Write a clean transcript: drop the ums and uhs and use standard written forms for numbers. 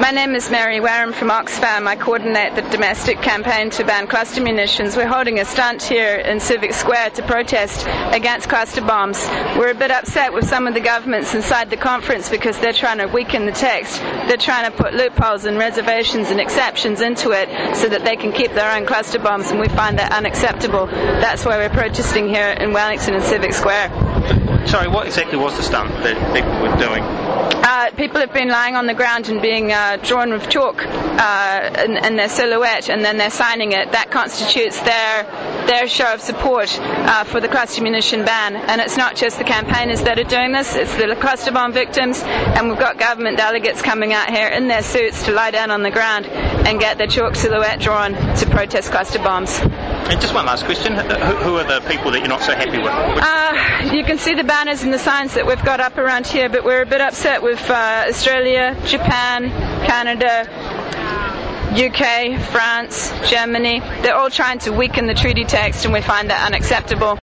My name is Mary Wareham from Oxfam. I coordinate the domestic campaign to ban cluster munitions. We're holding a stunt here in Civic Square to protest against cluster bombs. We're a bit upset with some of the governments inside the conference because they're trying to weaken the text. They're trying to put loopholes and reservations and exceptions into it so that they can keep their own cluster bombs, and we find that unacceptable. That's why we're protesting here in Wellington and Civic Square. Sorry, what exactly was the stunt that people were doing? People have been lying on the ground and being drawn with chalk in their silhouette, and then they're signing it. That constitutes their show of support for the cluster munition ban. And it's not just the campaigners that are doing this, it's the cluster bomb victims, and we've got government delegates coming out here in their suits to lie down on the ground and get their chalk silhouette drawn to protest cluster bombs. And just one last question, who are the people that you're not so happy with? You can see the banners and the signs that we've got up around here, but we're a bit upset with Australia, Japan, Canada, UK, France, Germany. They're all trying to weaken the treaty text, and we find that unacceptable.